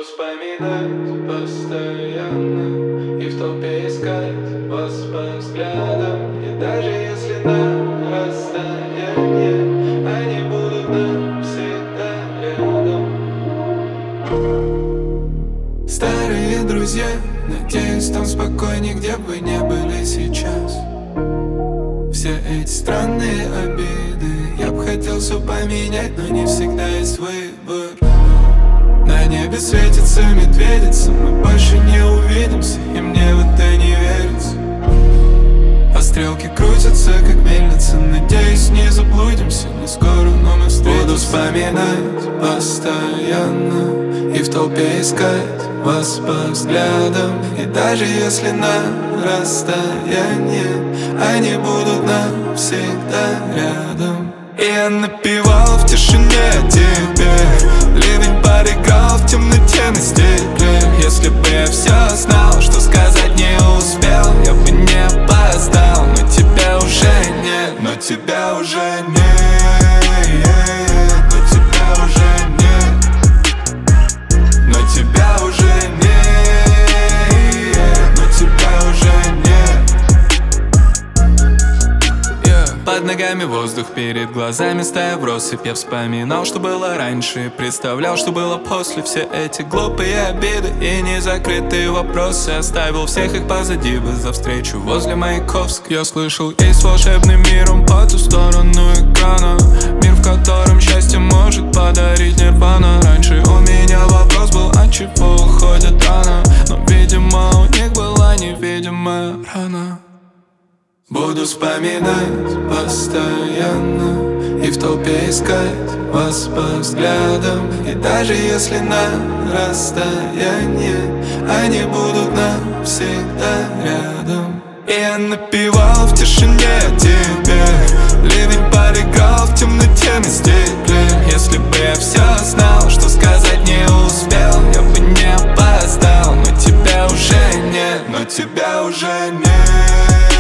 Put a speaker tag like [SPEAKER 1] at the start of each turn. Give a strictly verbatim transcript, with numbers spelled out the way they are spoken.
[SPEAKER 1] Буду вспоминать постоянно и в толпе искать вас по взглядам. И даже если на расстоянии, они будут навсегда рядом. Старые друзья, надеюсь, там спокойнее, где бы не были сейчас. Все эти странные обиды, я б хотел все поменять, но не всегда есть выбор. На небе светится медведица, мы больше не увидимся, и мне в это не верится. А стрелки крутятся, как мельница, надеюсь, не заблудимся, не скоро, но мы встретимся. Буду вспоминать постоянно и в толпе искать вас по взглядам. И даже если на расстоянии, они будут навсегда рядом. И я напевал в тишине о тебе, ливень поиграл в темноте на стекле. Если бы я все знал, что сказать не успел, я бы не опоздал. Но тебя уже нет, но тебя уже нет, но тебя уже нет, но тебя уже нет, но тебя уже нет. Под ногами воздух, перед глазами стая в россыпь. Я вспоминал, что было раньше, представлял, что было после. Все эти глупые обиды и незакрытые вопросы, оставил всех их позади бы за встречу возле Маяковска. Я слышал, есть волшебный мир, он по ту сторону экрана, мир, в котором счастье может подарить нирвана. Раньше у меня вопрос был, от чего уходят рано, но, видимо, у них была невидимая рана. Буду вспоминать постоянно и в толпе искать вас по взглядам. И даже если на расстоянии, они будут навсегда рядом. И я напевал в тишине о тебе, ливень поиграл в темноте на стекле. Если бы я все знал, что сказать не успел, я бы не опоздал. Но тебя уже нет, но тебя уже нет.